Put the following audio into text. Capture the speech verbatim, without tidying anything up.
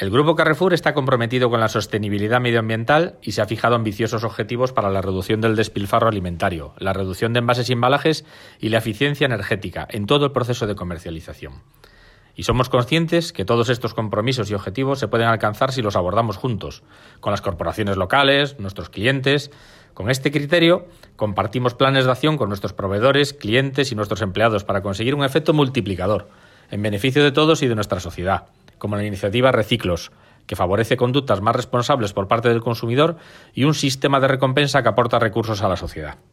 El Grupo Carrefour está comprometido con la sostenibilidad medioambiental y se ha fijado ambiciosos objetivos para la reducción del despilfarro alimentario, la reducción de envases y embalajes y la eficiencia energética en todo el proceso de comercialización. Y somos conscientes que todos estos compromisos y objetivos se pueden alcanzar si los abordamos juntos, con las corporaciones locales, nuestros clientes. Con este criterio, compartimos planes de acción con nuestros proveedores, clientes y nuestros empleados para conseguir un efecto multiplicador en beneficio de todos y de nuestra sociedad, como la iniciativa Reciclos, que favorece conductas más responsables por parte del consumidor, y un sistema de recompensa que aporta recursos a la sociedad.